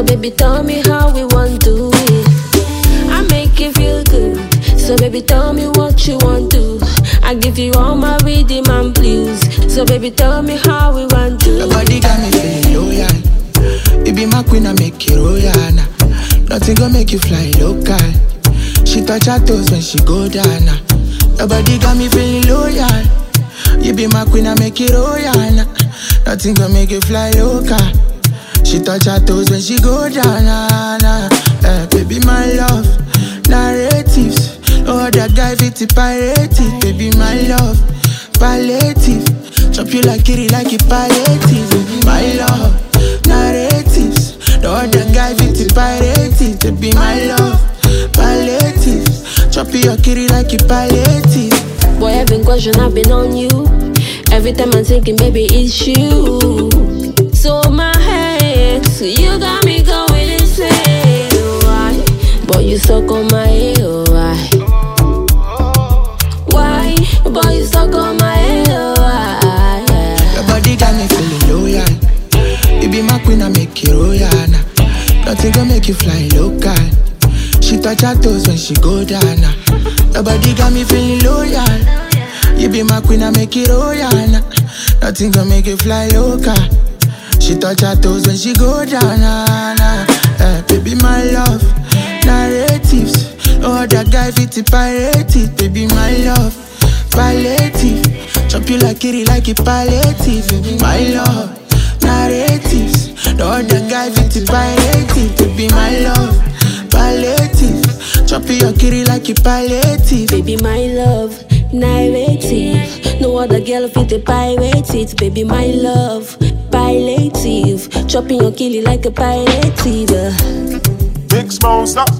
baby, tell me how we want to it. I make you feel good. So baby, tell me what you want to. I give you all my rhythm and blues. So baby, tell me how we want to. Your body got me feeling loyal. You be my queen, I make you royal now. Nothing gonna make you fly local. She touch her toes when she go down now. Your body got me feeling loyal. You be my queen, I make you royal now. Nothing gonna make you fly local. She touch her toes when she go down now. Baby, my love, narratives. No other guy fit it pirate it. Baby, my love, palliative. Chop you like kitty, like it palliative. Baby, my love, narratives. No other guy fit it pirate it. Baby, my love, palliative. Chop you kitty like it palliative. Boy, every question I've been on you. Every time I'm thinking, baby, it's you. So my hands, you got me going insane. Why? Boy, you suck on my head. Why? Why? Boy, you suck on my head. Why? Your body got me feeling loyal. You be my queen, I make you royal now. Nothing gonna make you fly local. She touch her toes when she go down now. Your body got me feeling loyal. You be my queen, I make it royal now. Nothing gonna make you fly local. She touch her toes when she go down now. Baby, my love, narratives. No other guy fit it pirate it. Baby, my love, palliative. Chop you like kitty, like it palliative. Baby, my love, narratives. No other guy fit it pirate it. Baby, my love, palliative. Chop your kitty like it palliative. Baby, my love, narrative. No other girl fit it pirate it. Baby, my love, palliative. Chopping your kitty like a palliative. Big Smoke, stop.